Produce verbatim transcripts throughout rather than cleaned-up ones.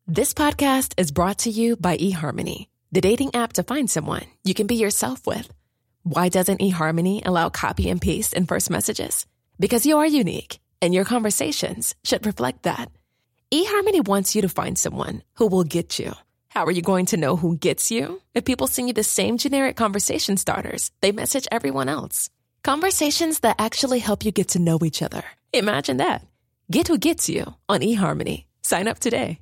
This podcast is brought to you by eHarmony, the dating app to find someone you can be yourself with. Why doesn't eHarmony allow copy and paste in first messages? Because you are unique, and your conversations should reflect that. eHarmony wants you to find someone who will get you. How are you going to know who gets you? If people send you the same generic conversation starters they message everyone else. Conversations that actually help you get to know each other. Imagine that. Get who gets you on eHarmony. Sign up today.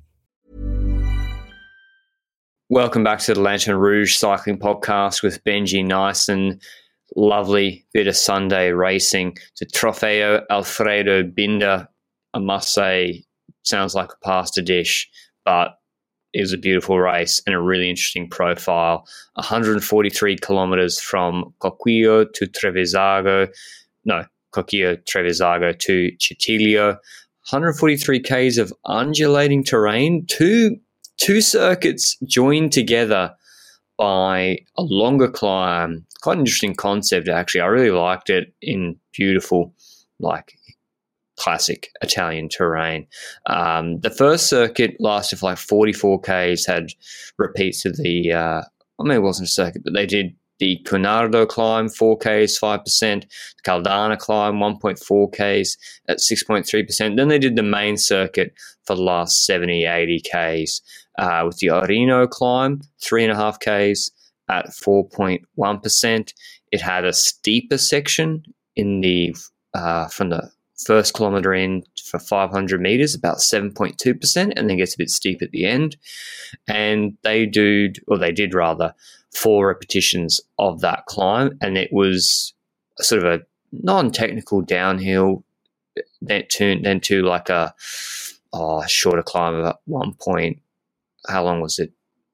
Welcome back to the Lanterne Rouge Cycling Podcast with Benji Nyssen. Lovely bit of Sunday racing. The Trofeo Alfredo Binda, I must say, sounds like a pasta dish, but it was a beautiful race and a really interesting profile. one hundred forty-three kilometres from Coquillo to Trevisago. No, Coquillo, Trevisago to Citilio. one hundred forty-three kays of undulating terrain. Two, two circuits joined together by a longer climb. Quite an interesting concept, actually. I really liked it in beautiful, like, classic Italian terrain. Um, the first circuit lasted for like forty-four kays, had repeats of the, uh, I mean, it wasn't a circuit, but they did the Cunardo climb, four kays, five percent, the Caldana climb, one point four kays at six point three percent. Then they did the main circuit for the last seventy, eighty kays uh, with the Orino climb, three point five kays at four point one percent. It had a steeper section in the uh, from the first kilometre in for five hundred metres, about seven point two percent, and then gets a bit steep at the end. And they do, or they did rather, four repetitions of that climb, and it was sort of a non-technical downhill, then to, then to like a oh, shorter climb of one point, how long was it,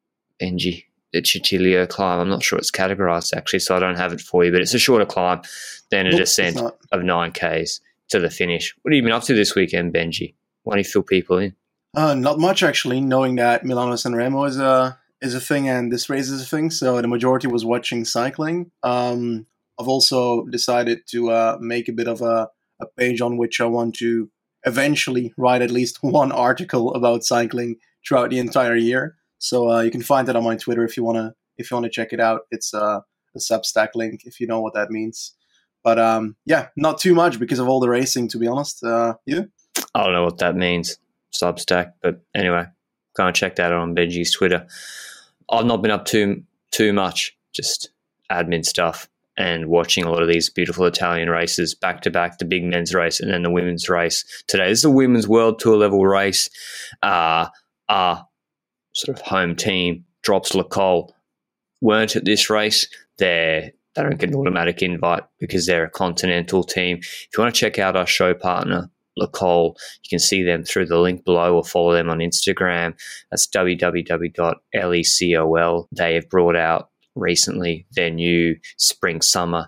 Benji? The Citilio climb, I'm not sure it's categorised actually, so I don't have it for you, but it's a shorter climb than a Nope, descent it's not. of nine kays to the finish. What have you been up to this weekend, Benji? Why don't you fill people in? Uh, not much, actually, knowing that Milano San Remo is a is a thing and this race is a thing. So the majority was watching cycling. Um, I've also decided to uh, make a bit of a, a page on which I want to eventually write at least one article about cycling throughout the entire year. So uh, you can find it on my Twitter if you wanna if you wanna check it out. It's uh, a Substack link if you know what that means. But um, yeah, not too much because of all the racing, to be honest. Uh, you? I don't know what that means, Substack, but anyway, go and check that out on Benji's Twitter. I've not been up too too much, just admin stuff and watching a lot of these beautiful Italian races back to back, the big men's race and then the women's race today. This is a women's World Tour level race. Uh, our sort of home team, Drops Le Col, weren't at this race. They're They don't get an automatic invite because they're a continental team. If you want to check out our show partner, Le Col, you can see them through the link below or follow them on Instagram. That's w w w dot lecol. They have brought out recently their new spring-summer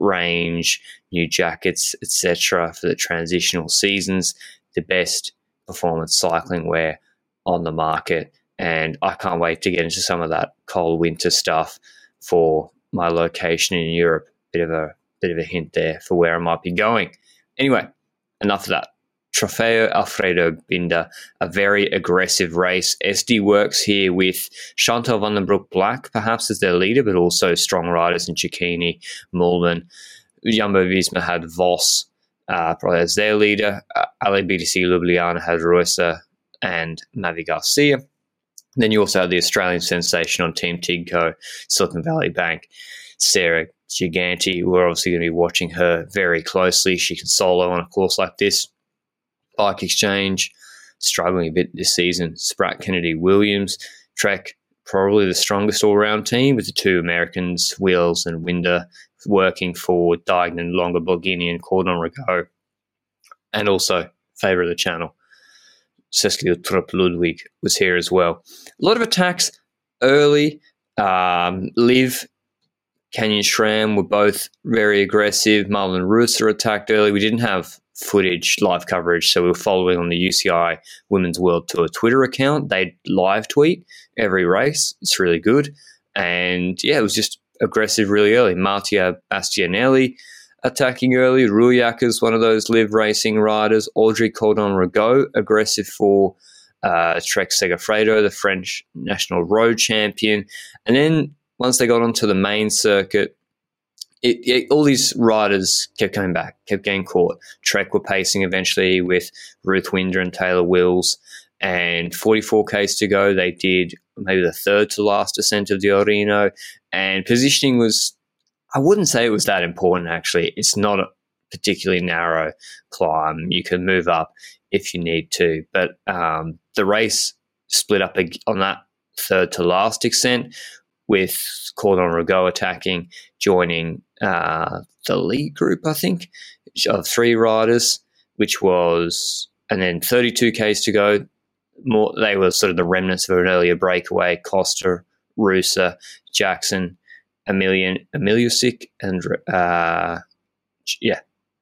range, new jackets, et cetera for the transitional seasons, the best performance cycling wear on the market. And I can't wait to get into some of that cold winter stuff for my location in Europe. Bit of a bit of a hint there for where I might be going. Anyway, enough of that. Trofeo Alfredo Binda, a very aggressive race. S D works here with Chantal van den Broek Black, perhaps as their leader, but also strong riders in Cecchini, Mullen. Jumbo-Visma had Voss, uh, probably as their leader. Uh, Ale B T C Ljubljana had Reuser and Mavi Garcia. Then you also have the Australian sensation on Team Tidco, Silicon Valley Bank, Sarah Giganti. We're obviously going to be watching her very closely. She can solo on a course like this. Bike Exchange, struggling a bit this season. Spratt Kennedy Williams. Trek, probably the strongest all-round team with the two Americans, Wheels and Winder, working for Diagnan, Longa, Borghini and Cordon Rigaud. And also, favourite of the channel, Cecilio Trupp Ludwig was here as well. A lot of attacks early. Um, Liv, Canyon Schramm were both very aggressive. Marlon Reuser attacked early. We didn't have footage, live coverage, so we were following on the U C I Women's World Tour Twitter account. They live tweet every race. It's really good. And yeah, it was just aggressive really early. Martia Bastianelli attacking early. Rouillac is one of those live racing riders. Audrey Cordon Rigaud, aggressive for uh, Trek Segafredo, the French national road champion. And then once they got onto the main circuit, It, it, all these riders kept coming back, kept getting caught. Trek were pacing eventually with Ruth Winder and Taylor Wills, and forty-four Ks to go. They did maybe the third to last descent of the Orino, and positioning was, I wouldn't say it was that important, actually. It's not a particularly narrow climb. You can move up if you need to, but um, the race split up on that third to last descent, with Cordon Rigaud attacking, joining uh, the lead group, I think, of three riders, which was, and then thirty-two Ks to go. More, they were sort of the remnants of an earlier breakaway. Costa, Rusa, Jackson, Emilian, Emiliusic, and uh, yeah,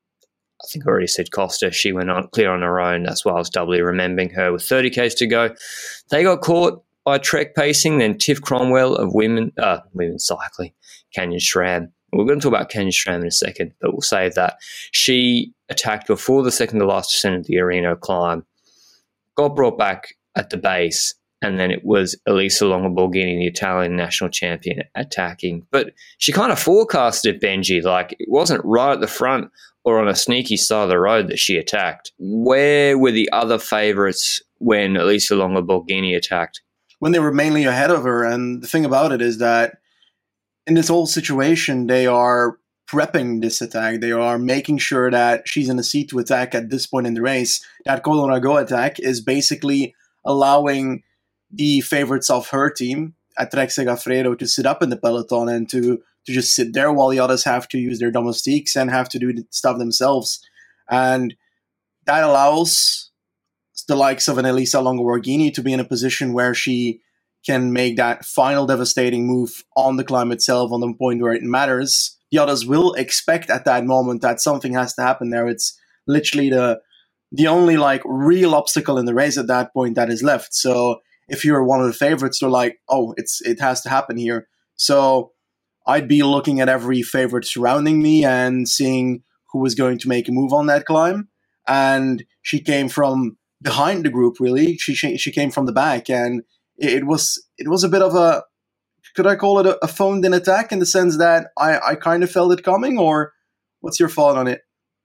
I think I already said Costa. She went on clear on her own. That's why I was doubly remembering her. With thirty Ks to go, they got caught by Trek pacing. Then Tiff Cromwell of women, uh, women's cycling, Canyon SRAM. We're going to talk about Canyon SRAM in a second, but we'll save that. She attacked before the second to last descent of the Orino climb, got brought back at the base, and then it was Elisa Longo Borghini, the Italian national champion, attacking. But she kind of forecasted it, Benji. Like, it wasn't right at the front or on a sneaky side of the road that she attacked. Where were the other favourites when Elisa Longo Borghini attacked? When they were mainly ahead of her. And the thing about it is that in this whole situation, they are prepping this attack. They are making sure that she's in a seat to attack at this point in the race. That Cordon Rigaud attack is basically allowing the favorites of her team at Trek Segafredo to sit up in the peloton and to, to just sit there while the others have to use their domestiques and have to do the stuff themselves. And that allows the likes of an Elisa Longo Borghini to be in a position where she can make that final devastating move on the climb itself, on the point where it matters. The others will expect at that moment that something has to happen there. It's literally the the only like real obstacle in the race at that point that is left. So if you're one of the favorites, you're like, oh, it's it has to happen here. So I'd be looking at every favorite surrounding me and seeing who was going to make a move on that climb. And she came from behind the group, really. She she, she came from the back, and it, it was it was a bit of a, could I call it a, a phoned-in attack in the sense that I, I kind of felt it coming, or what's your thought on it?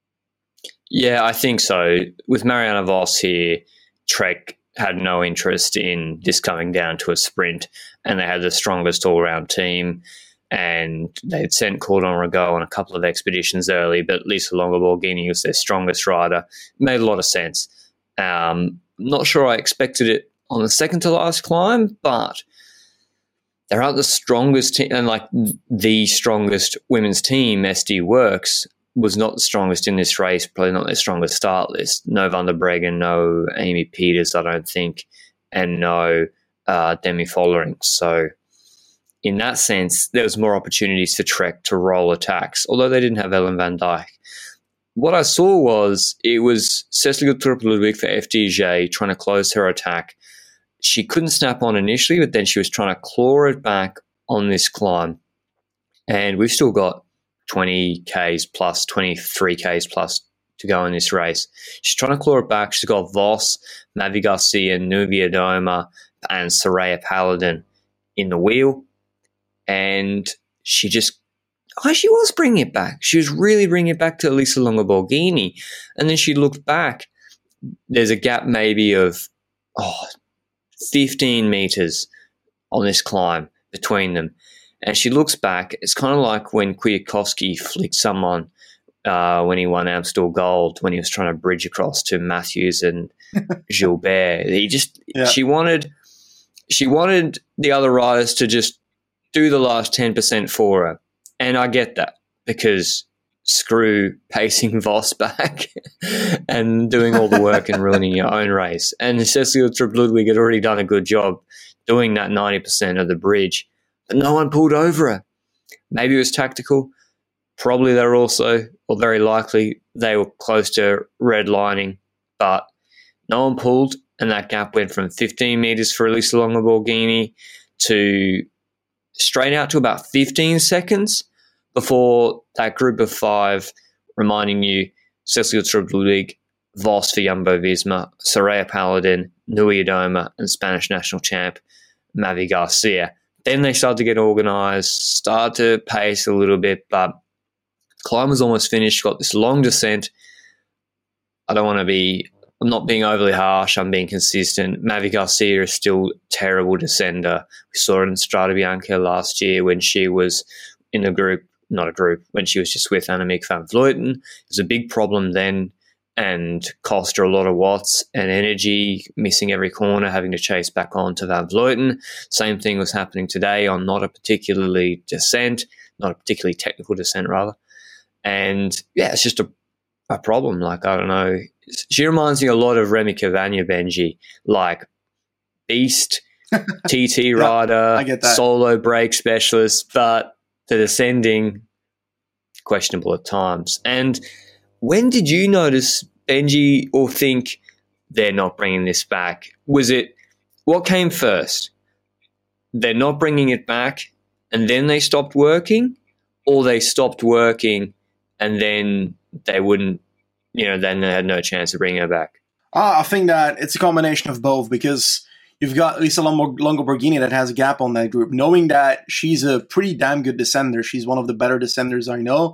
Yeah, I think so. With Marianne Vos here, Trek had no interest in this coming down to a sprint, and they had the strongest all-round team, and they had sent Cordon Rigaud on a couple of expeditions early, but Lisa Longo Borghini was their strongest rider. It made a lot of sense. Um, not sure I expected it on the second to last climb, but they're out the strongest team, and like the strongest women's team, S D Works, was not the strongest in this race, probably not their strongest start list. No Van der Breggen, no Amy Peters, I don't think, and no uh, Demi Follering. So in that sense, there was more opportunities for Trek to roll attacks, although they didn't have Ellen van Dijk. What I saw was it was Cecilia Uttrup Ludwig for F D J trying to close her attack. She couldn't snap on initially, but then she was trying to claw it back on this climb. And we've still got twenty Ks plus, twenty-three Ks plus to go in this race. She's trying to claw it back. She's got Vos, Mavi Garcia, Nubia Doma, and Soraya Paladin in the wheel. And she just, oh, she was bringing it back. She was really bringing it back to Elisa Longo Borghini. And then she looked back. There's a gap maybe of, oh, fifteen meters on this climb between them. And she looks back. It's kind of like when Kwiatkowski flicked someone uh, when he won Amstel Gold, when he was trying to bridge across to Matthews and Gilbert. He just, yeah. she wanted, she wanted the other riders to just do the last ten percent for her. And I get that, because screw pacing Vos back and doing all the work and ruining your own race. And Cecilia Uttrup Ludwig had already done a good job doing that ninety percent of the bridge, but no one pulled over her. Maybe it was tactical. Probably they were also, or very likely, they were close to redlining, but no one pulled, and that gap went from fifteen meters for Elisa Longo Borghini to straight out to about fifteen seconds before that group of five, reminding you, Cecilia Uttrup Ludwig, Voss for Jumbo-Visma, Soraya Paladin, Nui Adoma, and Spanish national champ Mavi Garcia. Then they started to get organised, started to pace a little bit, but climb was almost finished, got this long descent. I don't want to be, I'm not being overly harsh, I'm being consistent. Mavi Garcia is still a terrible descender. We saw it in Strade Bianche last year when she was in a group, not a group, when she was just with Annemiek van Vleuten. It was a big problem then and cost her a lot of watts and energy, missing every corner, having to chase back on to Van Vleuten. Same thing was happening today on not a particularly descent, not a particularly technical descent, rather. And, yeah, it's just a, a problem. Like, I don't know. She reminds me a lot of Remy Cavagna, Benji. Like, beast, T T rider, I get that. Solo brake specialist, but the descending, questionable at times. And when did you notice, Benji, or think they're not bringing this back? Was it, what came first? They're not bringing it back and then they stopped working, or they stopped working and then they wouldn't, you know, then they had no chance of bringing her back? Uh, I think that it's a combination of both, because you've got Lisa Longo-Borghini that has a gap on that group. Knowing that she's a pretty damn good descender, she's one of the better descenders I know,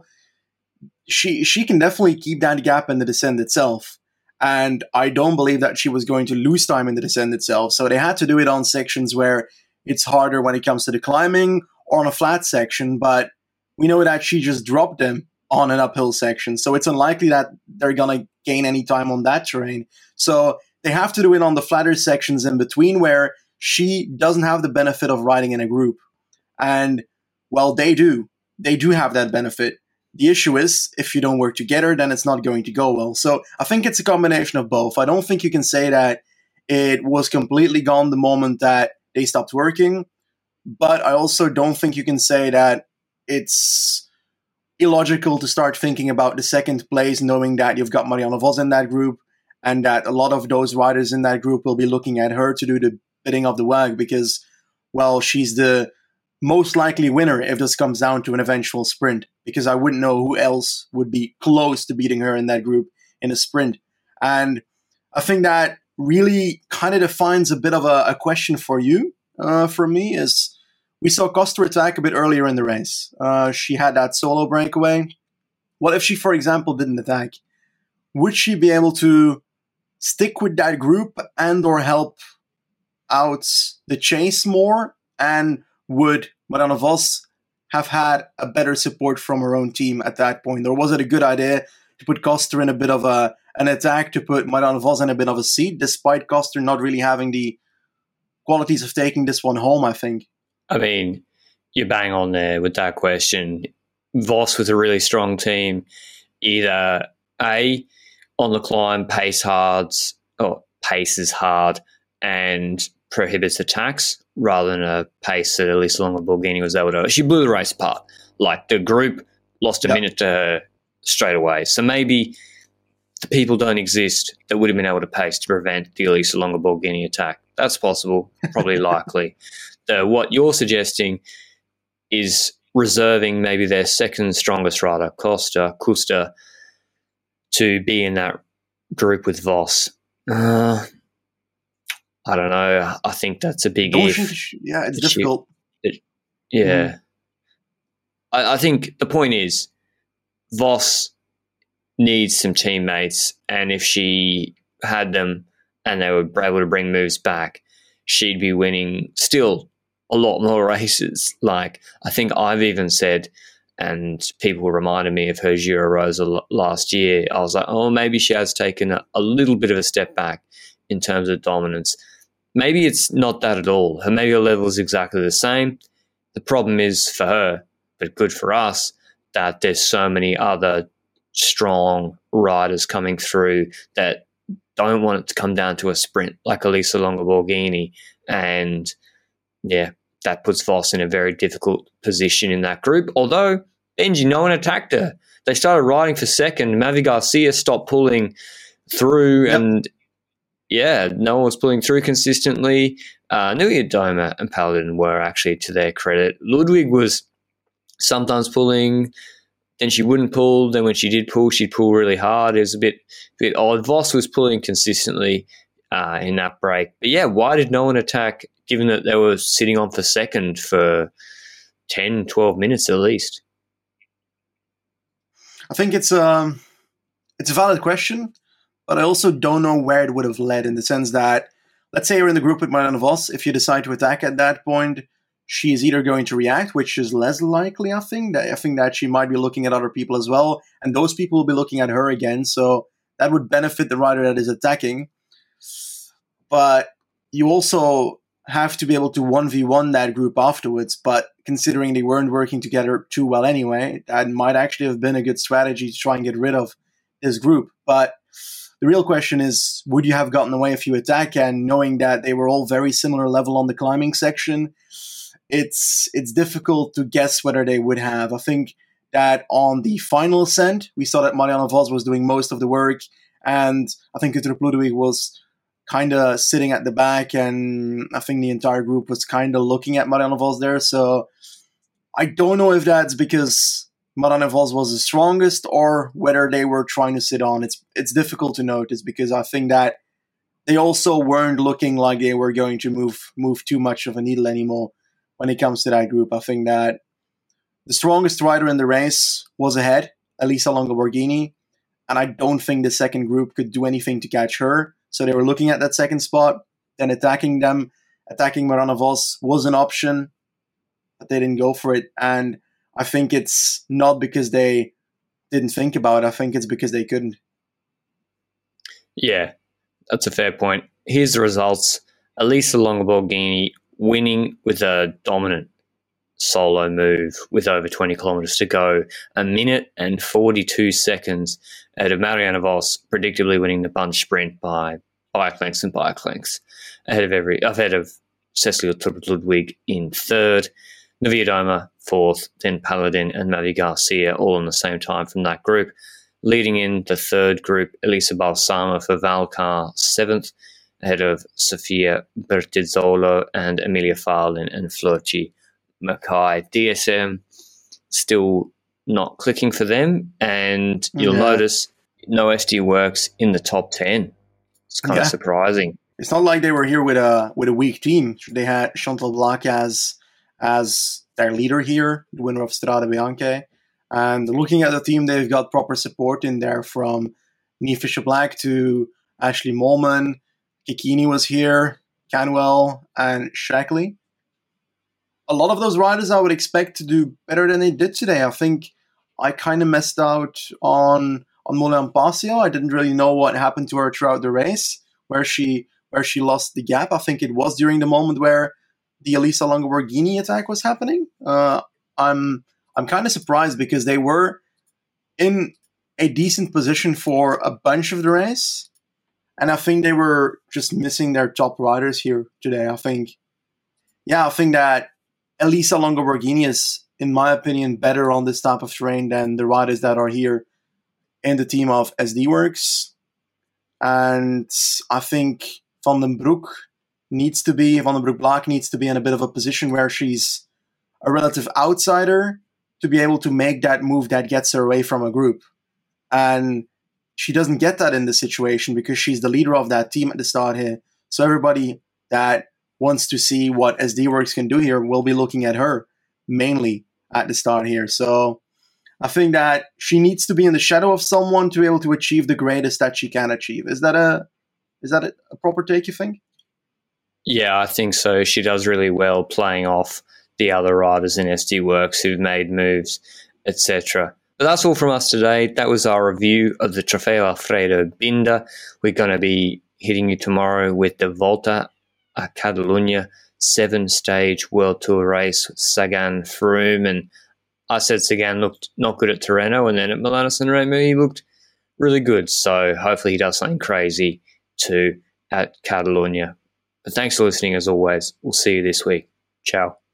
she she can definitely keep that gap in the descent itself. And I don't believe that she was going to lose time in the descent itself. So they had to do it on sections where it's harder when it comes to the climbing or on a flat section. But we know that she just dropped them on an uphill section. So it's unlikely that they're going to gain any time on that terrain. So they have to do it on the flatter sections in between, where she doesn't have the benefit of riding in a group. And, well, they do. They do have that benefit. The issue is, if you don't work together, then it's not going to go well. So I think it's a combination of both. I don't think you can say that it was completely gone the moment that they stopped working, but I also don't think you can say that it's illogical to start thinking about the second place, knowing that you've got Marianne Vos in that group, and that a lot of those riders in that group will be looking at her to do the bidding of the wag, because, well, she's the most likely winner if this comes down to an eventual sprint, because I wouldn't know who else would be close to beating her in that group in a sprint. And I think that really kind of defines a bit of a, a question for you, uh, for me, is we saw Koster attack a bit earlier in the race. Uh, she had that solo breakaway. What if she, for example, didn't attack? Would she be able to stick with that group and or help out the chase more? And would Marianne Vos have had a better support from her own team at that point? Or was it a good idea to put Koster in a bit of a an attack, to put Marianne Vos in a bit of a seat, despite Koster not really having the qualities of taking this one home, I think? I mean, you're bang on there with that question. Vos with a really strong team, either A, on the climb, pace hards, or paces hard and prohibits attacks, rather than a pace that Elisa Longo-Borghini was able to. She blew the race apart. Like, the group lost a yep. minute to her straight away. So maybe the people don't exist that would have been able to pace to prevent the Elisa Longo-Borghini attack. That's possible, probably likely. The, what you're suggesting is reserving maybe their second strongest rider, Costa, Kuster, to be in that group with Vos. Uh, I don't know. I think that's a big don't if. She, yeah, it's difficult. She, it, yeah. Mm. I, I think the point is Vos needs some teammates, and if she had them and they were able to bring moves back, she'd be winning still a lot more races. Like, I think I've even said, and people reminded me of her Giro Rosa last year, I was like, oh, maybe she has taken a, a little bit of a step back in terms of dominance. Maybe it's not that at all. Her maybe her level is exactly the same. The problem is for her, but good for us, that there's so many other strong riders coming through that don't want it to come down to a sprint, like Elisa Longo-Borghini. And, yeah, that puts Vos in a very difficult position in that group. Although, Benji, no one attacked her. They started riding for second. Mavi Garcia stopped pulling through, yep. and, yeah, no one was pulling through consistently. Uh, Nui Adoma and Paladin were actually, to their credit. Ludwig was sometimes pulling, then she wouldn't pull. Then when she did pull, she'd pull really hard. It was a bit, a bit odd. Voss was pulling consistently uh, in that break. But yeah, why did no one attack, given that they were sitting on for second for ten, twelve minutes at least? I think it's a, it's a valid question, but I also don't know where it would have led, in the sense that, let's say you're in the group with Marianne Vos. If you decide to attack at that point, she is either going to react, which is less likely, I think. I think that she might be looking at other people as well, and those people will be looking at her again. So that would benefit the rider that is attacking. But you also have to be able to one v one that group afterwards. But considering they weren't working together too well anyway, that might actually have been a good strategy to try and get rid of this group. But the real question is, would you have gotten away if you attack? And knowing that they were all very similar level on the climbing section, it's it's difficult to guess whether they would have. I think that on the final ascent, we saw that Marianne Vos was doing most of the work, and I think Uttrup Ludwig was kind of sitting at the back, and I think the entire group was kind of looking at Marianne Vos there. So I don't know if that's because Marianne Vos was the strongest or whether they were trying to sit on. It's it's difficult to notice, because I think that they also weren't looking like they were going to move move too much of a needle anymore when it comes to that group. I think that the strongest rider in the race was ahead, Elisa Longo Borghini, and I don't think the second group could do anything to catch her. So they were looking at that second spot, then attacking them. Attacking Marianne Vos was an option, but they didn't go for it. And I think it's not because they didn't think about it. I think it's because they couldn't. Yeah, that's a fair point. Here's the results. Elisa Longo Borghini winning with a dominant solo move with over twenty kilometres to go, a minute and forty-two seconds ahead of Marianne Vos, predictably winning the bunch sprint by bike lengths and bike lengths, ahead of every ahead of Cecilia Uttrup Ludwig in third, Niewiadoma fourth, then Paladin and Mavi Garcia all in the same time from that group. Leading in the third group, Elisa Balsamo for Valcar seventh, ahead of Sofia Bertizzolo and Emilia Farlin and Floortje Mackaij. D S M still not clicking for them, and you'll yeah. notice no S D Works in the top ten. It's kind yeah. of surprising. It's not like they were here with a with a weak team. They had Chantal Blaak as as their leader here, the winner of Strade Bianche. And looking at the team, they've got proper support in there, from Niamh Fisher-Black to Ashley Moolman. Kikini was here, Canwell, and Shackley. A lot of those riders I would expect to do better than they did today. I think I kind of messed out on on Moulin Pasio. I didn't really know what happened to her throughout the race, where she where she lost the gap. I think it was during the moment where the Elisa Longo Borghini attack was happening. Uh, I'm I'm kind of surprised, because they were in a decent position for a bunch of the race, and I think they were just missing their top riders here today. I think, yeah, I think that Elisa Longo Borghini is, in my opinion, better on this type of terrain than the riders that are here in the team of S D Works. And I think Van den Broek needs to be, Van den Broek Blaak needs to be in a bit of a position where she's a relative outsider to be able to make that move that gets her away from a group. And she doesn't get that in this situation, because she's the leader of that team at the start here. So everybody that wants to see what S D Works can do here will be looking at her mainly at the start here. So I think that she needs to be in the shadow of someone to be able to achieve the greatest that she can achieve. Is that a is that a, a proper take, you think? Yeah, I think so. She does really well playing off the other riders in S D Works who've made moves, et cetera. But that's all from us today. That was our review of the Trofeo Alfredo Binda. We're going to be hitting you tomorrow with the Volta a Catalunya seven-stage World Tour race with Sagan Froome. And I said Sagan looked not good at Tirreno, and then at Milano Sanremo he looked really good. So hopefully he does something crazy too at Catalunya. But thanks for listening as always. We'll see you this week. Ciao.